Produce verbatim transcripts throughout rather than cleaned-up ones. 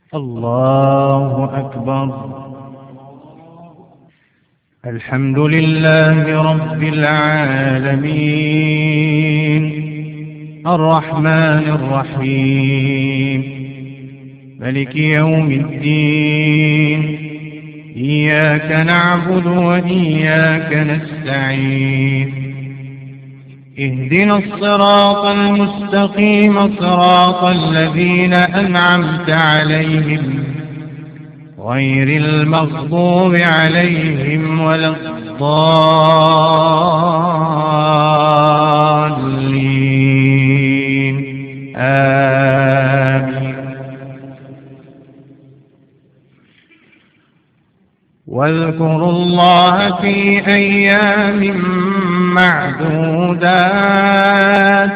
الله أكبر. الحمد لله رب العالمين الرحمن الرحيم ملك يوم الدين. إياك نعبد وإياك نستعين. اهدنا الصراط المستقيم صراط الذين أنعمت عليهم غير المغضوب عليهم ولا الضالين. آمين. واذكروا الله في أيام معدودات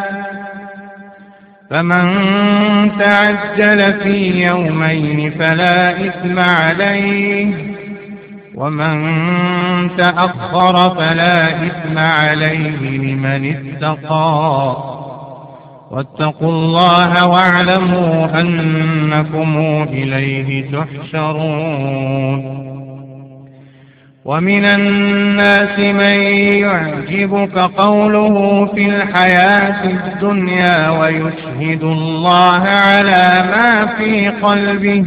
فمن تعجل في يومين فلا إثم عليه ومن تأخر فلا إثم عليه لمن اتقى. واتقوا الله واعلموا أنكم إليه تحشرون. ومن الناس من يعجبك قوله في الحياة الدنيا ويشهد الله على ما في قلبه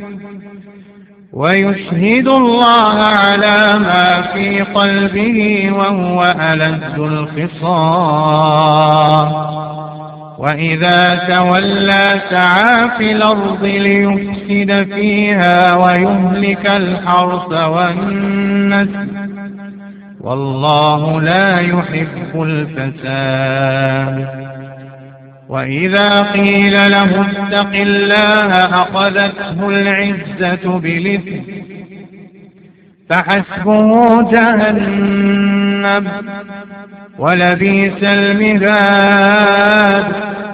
ويشهد الله على ما في قلبه وهو ألد الخصام. وإذا تولى سعى في الأرض ليفسد فيها ويهلك الحرث والنسل والله لا يحب الفساد. وإذا قيل له اتق الله أخذته العزة بالإثم فحسبه جهنم ولبئس المهاد.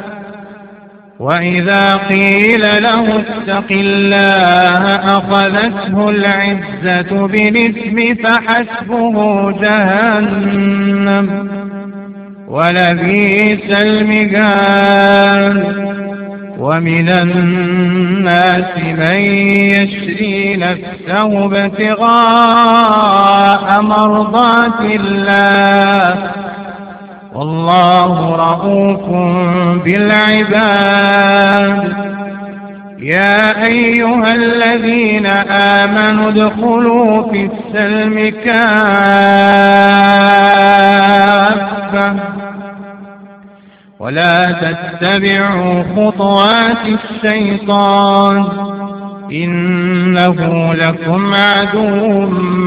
وإذا قيل له اتق الله أخذته العزة بالإثم فحسبه جهنم ولبئس المهاد. ومن الناس من يشري نفسه ابتغاء مرضات الله والله رؤوف بالعباد. يا أيها الذين آمنوا ادخلوا في السلم كافة ولا تتبعوا خطوات الشيطان إنه لكم عدو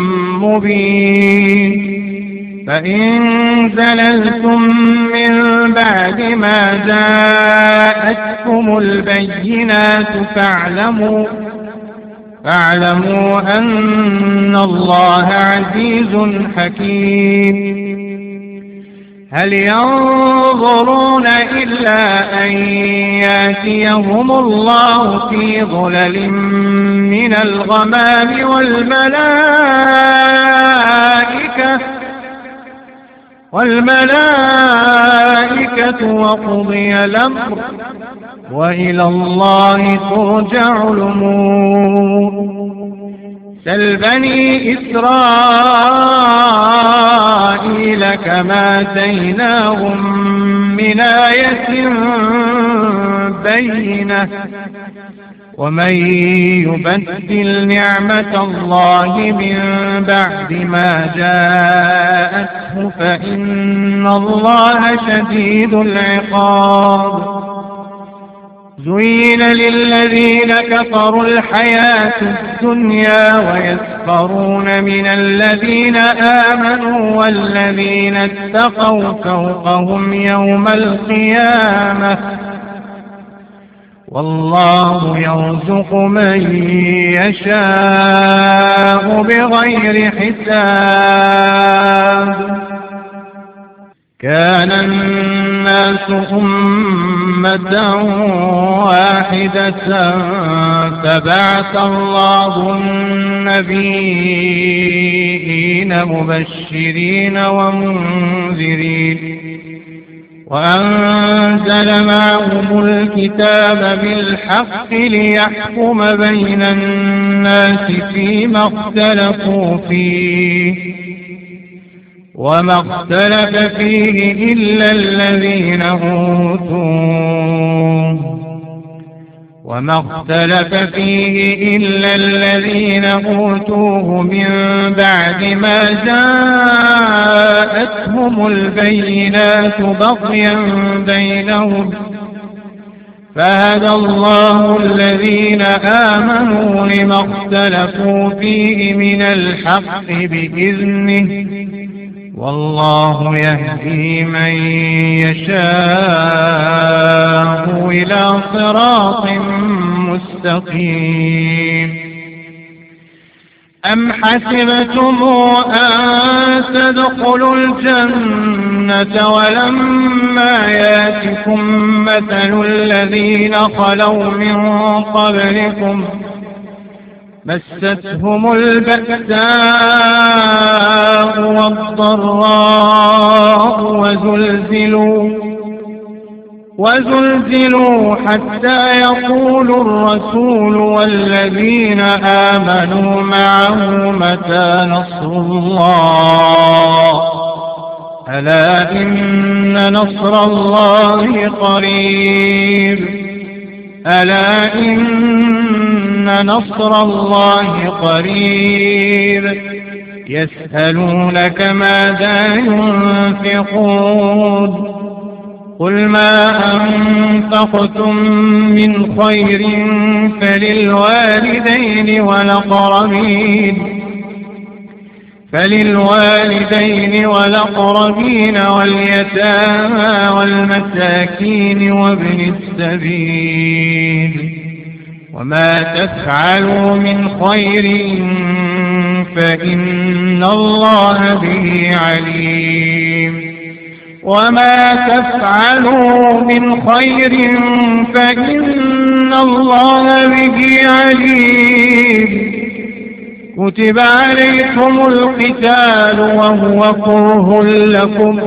مبين. فإن زللتم من بعد ما جاءتكم البينات فاعلموا فاعلموا أن الله عزيز حكيم. هل ينظرون إلا أن يأتيهم الله في ظلل من الغمام والملائكة والملائكة وقضي الأمر وإلى الله ترجع الأمور. سل بني إسرائيل كما آتيناهم من آية بينة ومن يبدل نعمة الله من بعد ما جاءته فإن الله شديد العقاب. زين للذين كفروا الحياة الدنيا ويسخرون من الذين آمنوا والذين اتقوا فوقهم يوم القيامة والله يرزق من يشاء بغير حساب. كان الناس أمة واحدة فبعث الله النبيين مبشرين ومنذرين وأنزل معهم الكتاب بالحق ليحكم بين الناس فيما اختلفوا فيه وما اختلف فيه إلا الذين أوتوه وما اختلف فيه إلا الذين أوتوه من بعد ما جاءتهم البينات بغيا بينهم فهدى الله الذين آمنوا لما اختلفوا فيه من الحق بإذنه والله يهدي من يشاء إلى صراط مستقيم. أم حسبتم أن تدخلوا الجنة ولما ياتكم مثل الذين خلوا من قبلكم مستهم البأساء والضراء وزلزلوا وزلزلوا حتى يقول الرسول والذين آمنوا معه متى نصر الله ألا إن نصر الله قريب ألا إن نصر الله قريب. يسألونك ماذا ينفقون قل ما أنفقتم من خير فللوالدين والأقربين فللوالدين والأقربين واليتامى والمساكين وابن السبيل وما تفعلوا من خير فإن الله به عليم وما تفعلوا من خير فإن الله به عليم. كتب عليكم القتال وهو كره لكم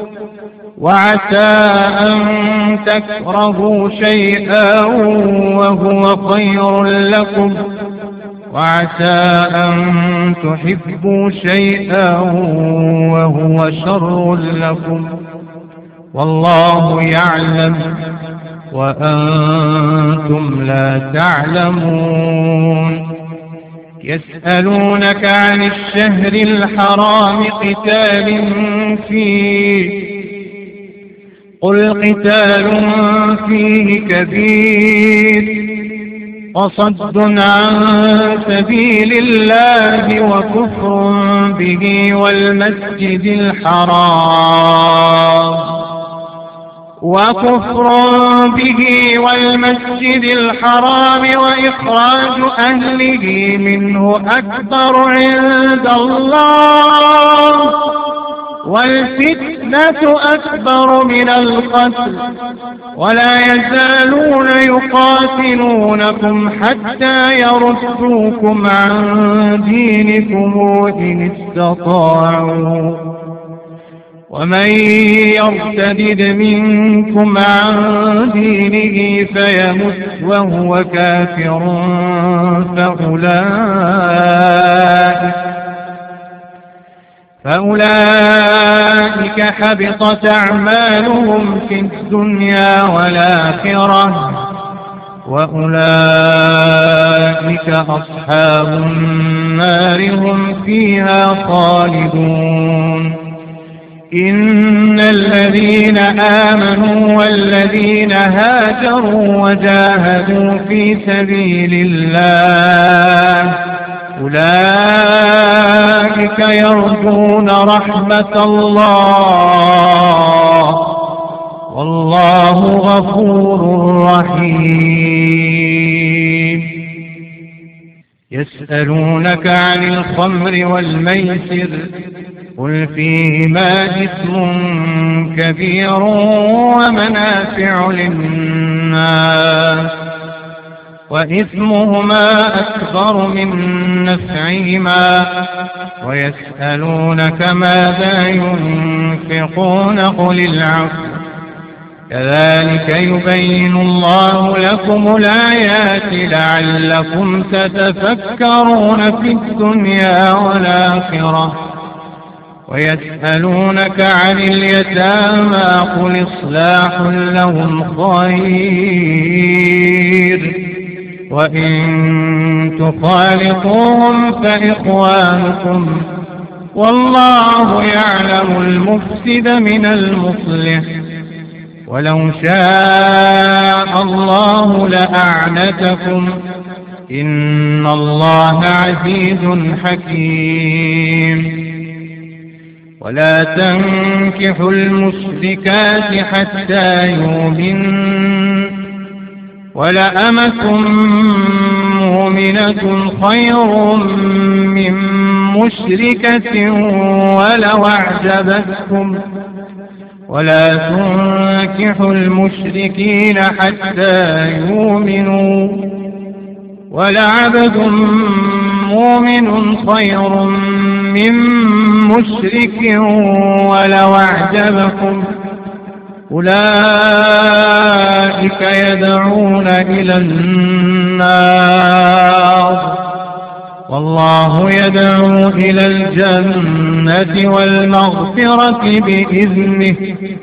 وعسى أن تكرهوا شيئا وهو خير لكم وعسى أن تحبوا شيئا وهو شر لكم والله يعلم وأنتم لا تعلمون. يسألونك عن الشهر الحرام قتال فيه قل قتال فيه كبير وصد عن سبيل الله وكفر به والمسجد الحرام وكفر به والمسجد الحرام وإخراج أهله منه أكبر عند الله والفتنة أكبر من القتل ولا يزالون يقاتلونكم حتى يردوكم عن دينكم إن استطاعوا ومن يرتدد منكم عن دينه فيمت وهو كافر فأولئك فأولئك حبطت أعمالهم في الدنيا والآخرة وأولئك أصحاب النار هم فيها خالدون. إن الذين آمنوا والذين هاجروا وجاهدوا في سبيل الله أولئك يرجون رحمة الله والله غفور رحيم. يسألونك عن الخمر والميسر قل فيهما إثم كبير ومنافع للناس وإثمهما أكبر من نفعهما ويسألونك ماذا ينفقون قل العفو كذلك يبين الله لكم الآيات لعلكم تتفكرون في الدنيا والآخرة. ويسألونك عن اليتامى قل إصلاح لهم خير وإن تخالطوهم فإخوانكم والله يعلم المفسد من المصلح ولو شاء الله لأعنتكم إن الله عزيز حكيم. ولا تنكحوا المشركات حتى يؤمنن ولأمة مؤمنة خير من مشركة ولو أعجبتكم ولا تنكحوا المشركين حتى يؤمنوا ولعبد مؤمن خير من مشرك ولو أعجبكم أولئك يدعون إلى النار والله يدعو إلى الجنة والمغفرة بإذنه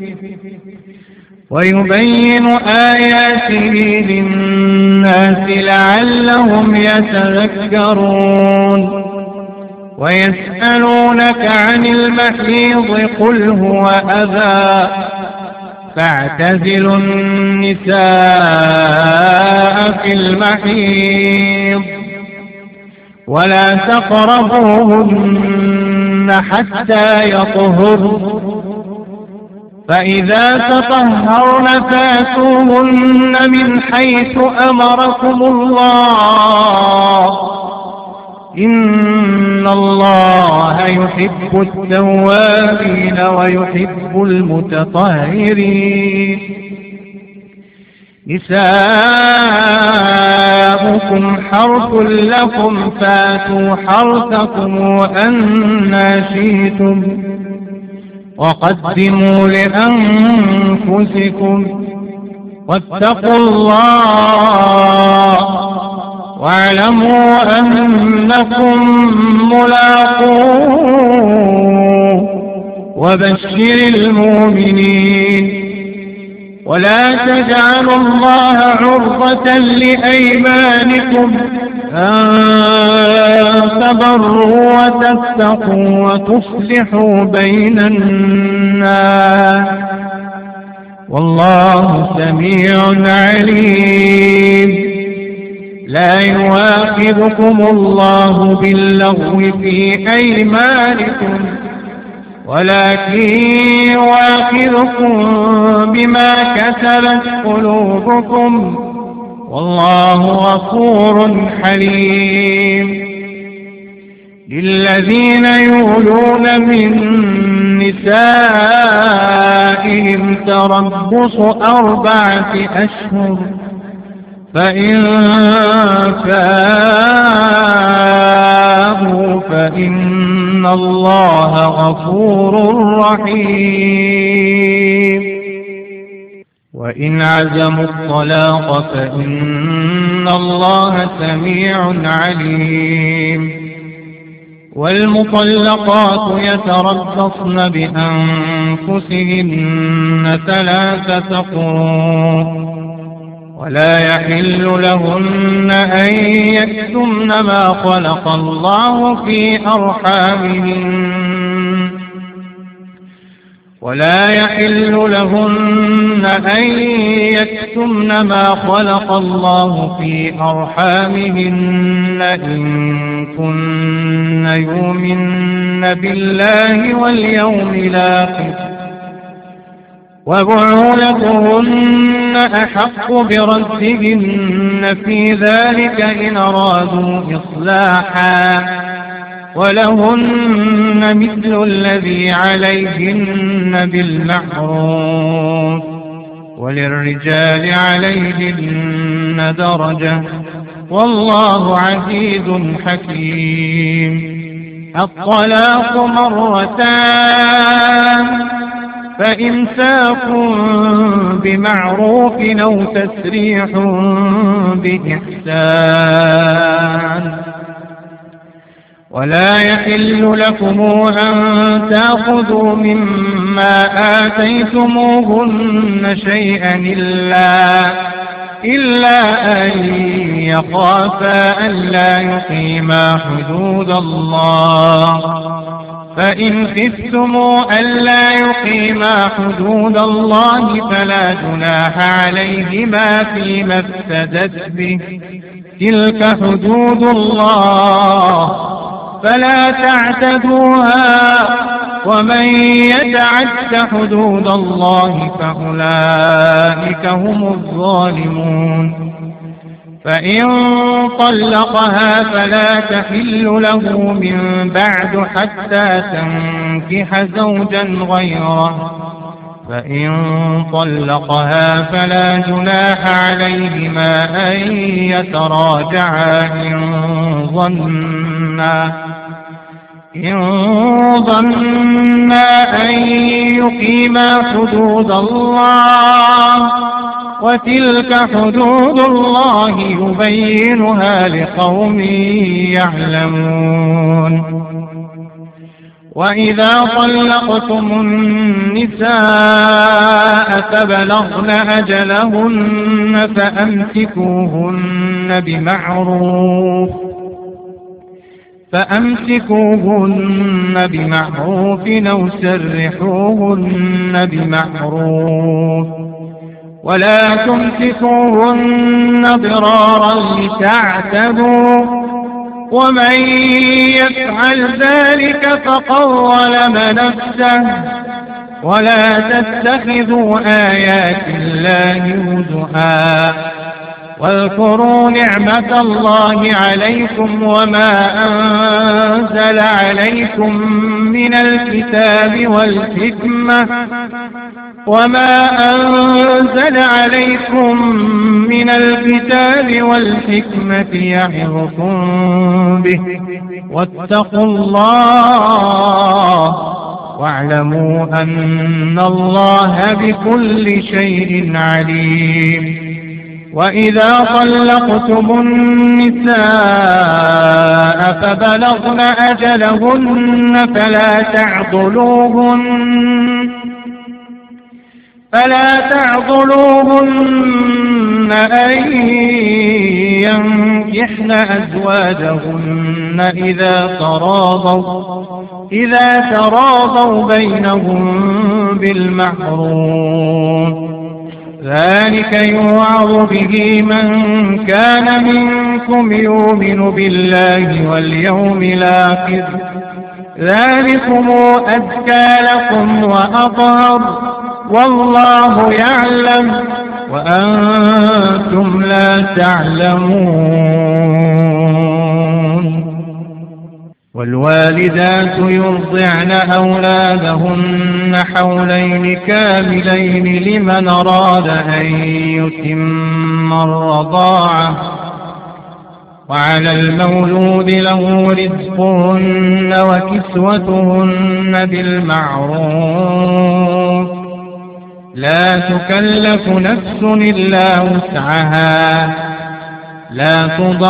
ويبين آياته للناس لعلهم يتذكرون. ويسألونك عن المحيض قل هو أذى فاعتزلوا النساء في المحيض ولا تقربوهن حتى يطهرن فإذا تطهرن فاتوهن من حيث أمركم الله إن الله يحب التوابين ويحب المتطهرين. نساؤكم حرث لكم فاتوا حرثكم أنى شئتم وقدموا لأنفسكم واتقوا الله واعلموا أنكم ملاقوه وبشر المؤمنين. ولا تجعلوا الله عرضة لأيمانكم أن تبروا وتتقوا وتصلحوا بين الناس والله سميع عليم. لا يؤاخذكم الله باللغو في أيمانكم ولكن يؤاخذكم بما كسبت قلوبكم والله غفور حليم. للذين يولون من نسائهم تربص أربعة أشهر فإن فاءوا فإن الله غفور رحيم. وإن عزموا الطلاق فإن الله سميع عليم. والمطلقات يتربصن بأنفسهن ثلاثة قروء ولا يحل لهن أن يكتمن ما خلق الله في أرحامهن ولا يحل لهن أن يكتمن ما خلق الله في أرحامهن إن كن يؤمن بالله واليوم الآخر وبعولتهن أحق بردهن في ذلك إن أرادوا إصلاحا ولهن مثل الذي عليهن بالمعروف وللرجال عليهن درجة والله عزيز حكيم. الطلاق مرتان فإمساك بمعروف أو تسريح بإحسان. ولا يحل لكم أن تأخذوا مما آتيتموهن شيئا إلا إلا أن يخافا ألا يقيما حدود الله. فإن خفتم ألا يقيما حدود الله فلا جناح عليهما فيما افتدت به، تلك حدود الله فلا تعتدوها، ومن يتعد حدود الله فأولئك هم الظالمون. فإن طلقها فلا تحل له من بعد حتى تنكح زوجا غيره، فإن طلقها فلا جناح عليهما أن يتراجعا إن ظنا إن ظنا أن يقيما حدود الله، وتلك حدود الله يبينها لقوم يعلمون. وإذا طلقتم النساء فبلغن أجلهن فأمسكوهن بمعروف فأمسكوهن بمعروف أو سرحوهن بمعروف، ولا تمسكوهن ضرارا لتعتدوا، ومن يفعل ذلك فقد ظلم نفسه. ولا تتخذوا آيات الله هزوا، واذكروا نعمة الله عليكم وما أنزل عليكم من الكتاب والحكمة وما أنزل عليكم من الكتاب والحكمة يعظكم به، واتقوا الله واعلموا أن الله بكل شيء عليم. وإذا طلقتم النساء فبلغن أجلهن فلا تعضلوهن فلا تعضلوهن أن ينكحن أزواجهن إذا تراضوا إذا تراضوا بينهم بالمعروف، ذلك يوعظ به من كان منكم يؤمن بالله واليوم الآخر، ذلكم أزكى لكم وأطهر، والله يعلم وأنتم لا تعلمون. والوالدات يرضعن أولادهن حولين كاملين لمن أراد أن يتم الرضاعة، وعلى المولود له رزقهن وكسوتهن بالمعروف، لا تكلف نفس إلا وسعها، لا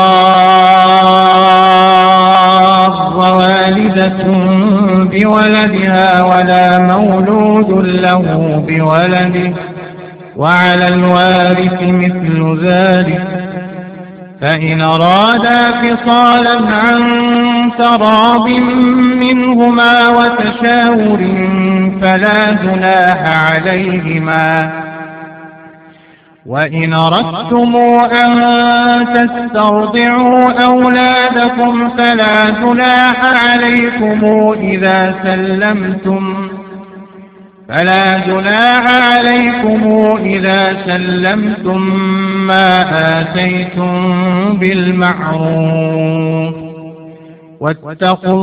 تضار والدة بولدها ولا مولود له بولده، وعلى الوارث مثل ذلك، فإن أرادا فصالا عن تراض منهما وتشاور فلا جناح عليهما. وإن أردتم أن تسترضعوا أولادكم فلا جناح عليكم إذا سلمتم فلا جناح عليكم إذا سلمتم ما آتيتم بالمعروف، واتقوا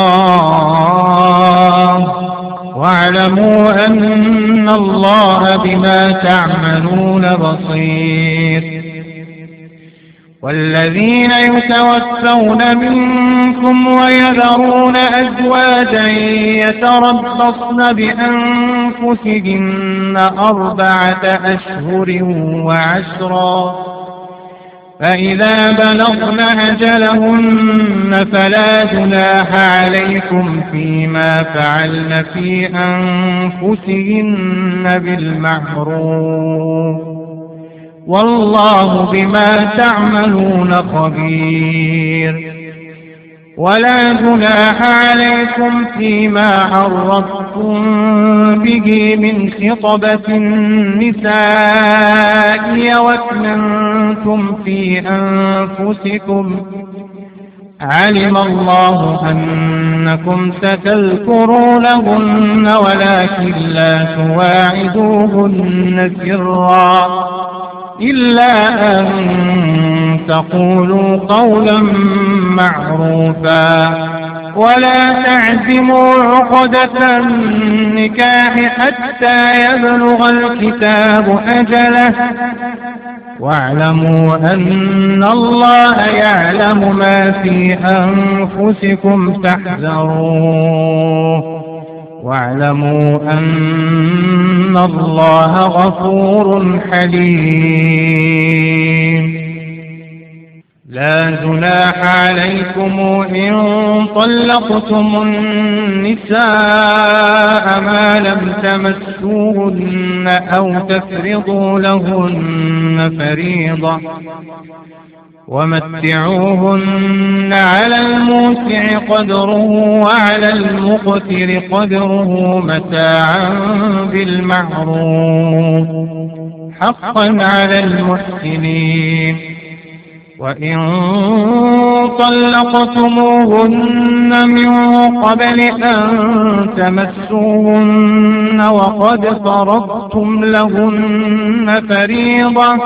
الله واعلموا أن الله بما تعملون بصير. والذين يتوفون منكم ويذرون أزواجا يتربصن بأنفسهن أربعة أشهر وعشرا فإذا بلغن أجلهن فلا جناح عليكم فيما فعلن في أنفسهن بالمعروف والله بما تعملون خبير. ولا جناح عليكم فيما عرضتم به من خطبة النساء وأكننتم في أنفسكم علم الله أنكم ستذكرونهن ولكن لا تواعدوهن سرا إلا أن تقولوا قولا معروفا ولا تعزموا عقدة النكاح حتى يبلغ الكتاب أجله واعلموا أن الله يعلم ما في أنفسكم فاحذروه واعلموا أن الله غفور حليم. لا جناح عليكم إن طلقتم النساء ما لم تمسوهن أو تفرضوا لهن فريضة ومتعوهن على الموسع قدره وعلى المقتر قدره متاعا بالمعروف حقا على المحسنين. وإن طلقتموهن من قبل أن تمسوهن وقد فرضتم لهن فريضة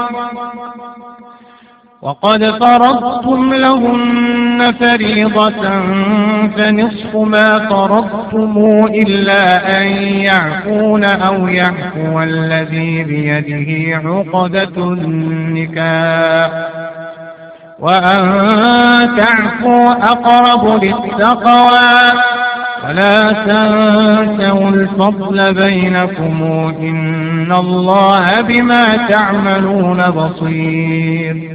وقد فرضتم لهن فريضة فنصف ما فرضتم إلا أن يعفون أو يعفو الذي بيده عقدة النكاح وأن تعفوا أقرب للتقوى ولا تنسوا الفضل بينكم إن الله بما تعملون بصير.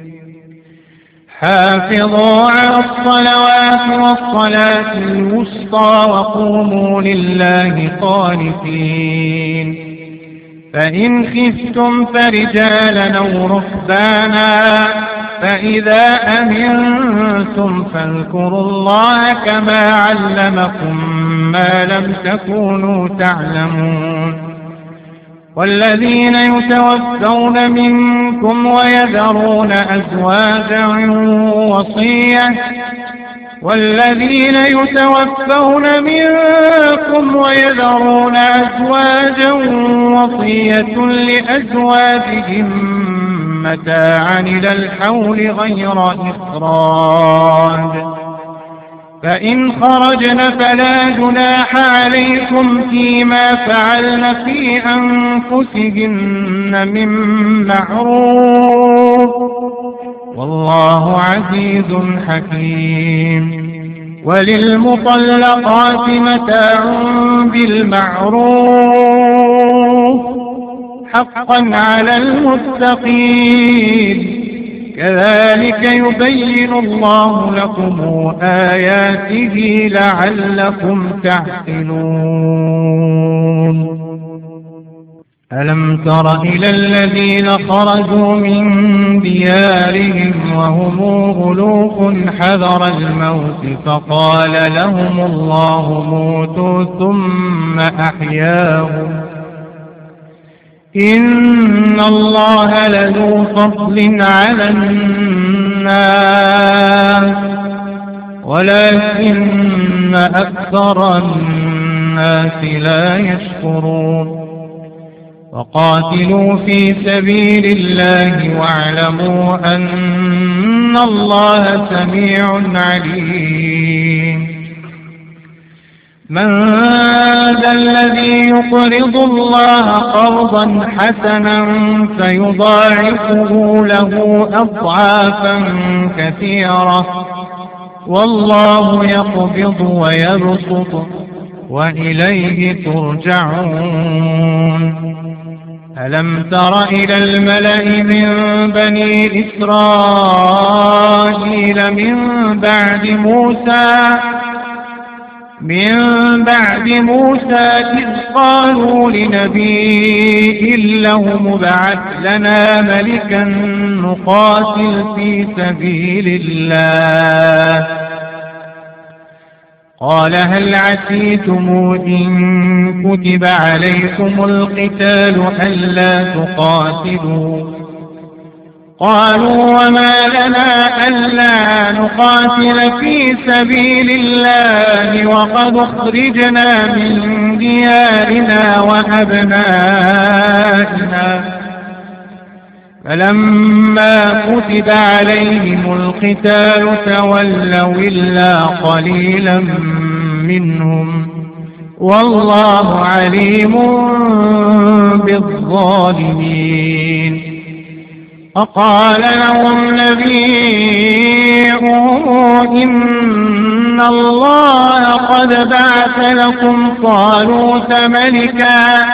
حافظوا على الصلوات والصلاة الوسطى وقوموا لله قانتين. فإن خفتم فرجالا أو ركبانا فإذا أمنتم فاذكروا الله كما علمكم ما لم تكونوا تعلمون. والذين يتوفون منكم ويذرون أزواجا وصية والذين يتوفون منكم ويذرون أزواجا وصية لأزواجهم متاعا إلى الحول غير إخراج فإن خرجن فلا جناح عليكم فيما فعلن في أنفسهن من معروف والله عزيز حكيم. وللمطلقات متاع بالمعروف حقا على المتقين. كذلك يبين الله لكم آياته لعلكم تعقلون. ألم تر إلى الذين خرجوا من ديارهم وهم ألوف حذر الموت فقال لهم الله موتوا ثم أحياهم إن الله لذو فضل على الناس ولكن أكثر الناس لا يشكرون. وقاتلوا في سبيل الله واعلموا أن الله سميع عليم. من ذا الذي يقرض الله قرضا حسنا فيضاعفه له أضعافا كثيرة والله يقبض ويبسط وإليه ترجعون. ألم تر إلى الملأ من بني إسرائيل من بعد موسى من بعد موسى إذ قالوا لنبي له ابعث لنا ملكا نقاتل في سبيل الله قال هل عسيتم إن كتب عليكم القتال ألا تقاتلوا قالوا وما لنا ألا نقاتل في سبيل الله وقد اخرجنا من ديارنا وأبنائنا فلما كتب عليهم القتال تولوا إلا قليلا منهم والله عليم بالظالمين. فقال لهم نبيهم إن الله قد بعث لكم طالوت ملكا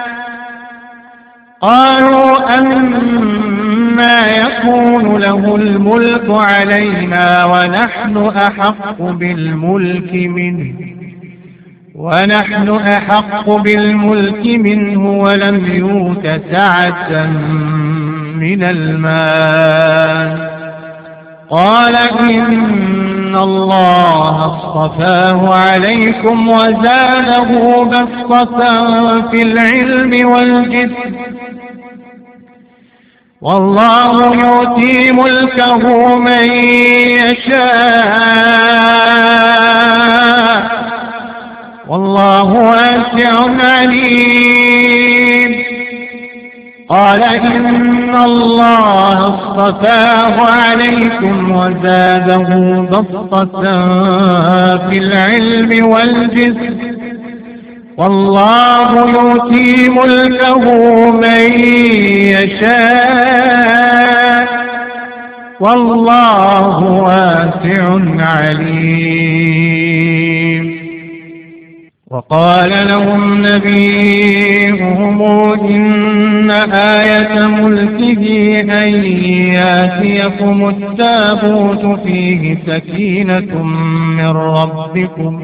قالوا أنى يكون له الملك علينا ونحن أحق بالملك منه ونحن أحق بالملك منه ولم يؤت سعة من المال قال إن الله اصطفاه عليكم وزاده بسطة في العلم والجسم والله يؤتي ملكه من يشاء والله واسع عليم. قال إن الله اصطفاه عليكم وزاده بسطة في العلم والجسم والله يؤتي ملكه من يشاء والله واسع عليم. وقال لهم نبيهم إن آية ملكه أن يأتيكم التابوت فيه سكينة من ربكم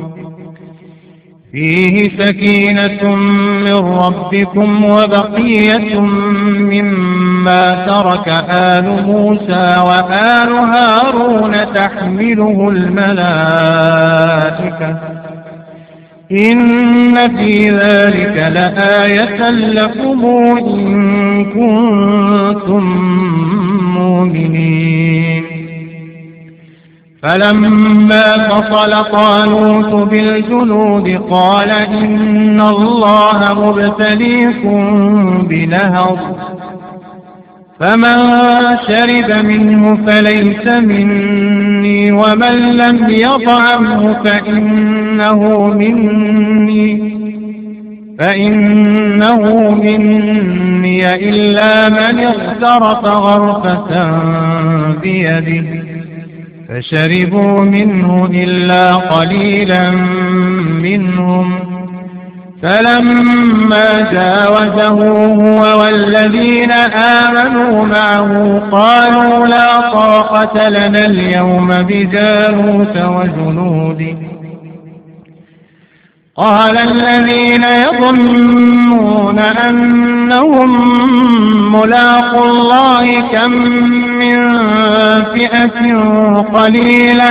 فيه سكينة من ربكم وبقية مما ترك آل موسى وآل هارون تحمله الملائكة إن في ذلك لآية لكم إن كنتم مؤمنين. فلما فصل طالوت بالجنود قال إن الله مبتليكم بنهر فمن شرب منه فليس مني ومن لم يطعمه فإنه مني فإنه مني إلا من اغترف غرفة بيده فشربوا منه إلا قليلا منهم فلما جاوزه هو والذين آمنوا معه قالوا لا طاقة لنا اليوم بجالوت وجنوده قال الذين يظنون أنهم ملاقو الله كم من فئة قليلة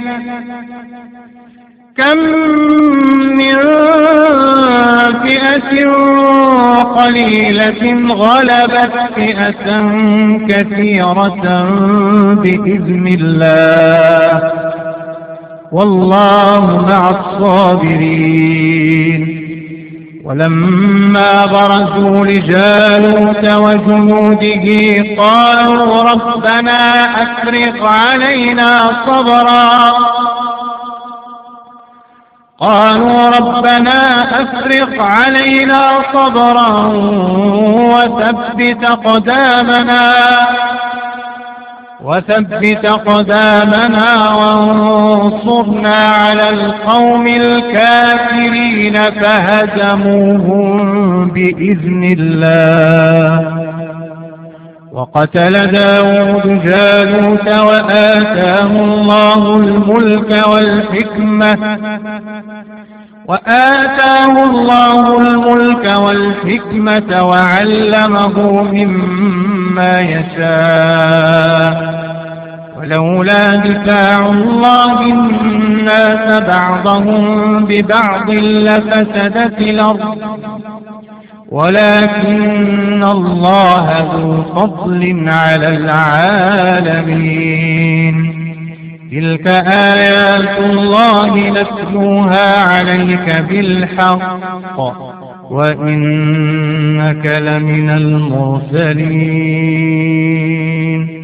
كم من فئة قليلة غلبت فئة كثيرة بإذن الله والله مع الصابرين. ولما برزوا لجالوت وجنوده قالوا ربنا أفرغ علينا صبرا قالوا ربنا أفرغ علينا صبرا وثبت أقدامنا وثبت أقدامنا وانصرنا على القوم الكافرين فهزموهم بإذن الله. وقتل داود جالوت وآتاه الله الملك والحكمة وآتاه الله الملك والحكمة وعلمه مما يشاء ولولا دفاع الله الناس بعضهم ببعض لفسدت الأرض ولكن الله ذو فضل على العالمين. تلك آيات الله نتلوها عليك بالحق وإنك لمن المرسلين.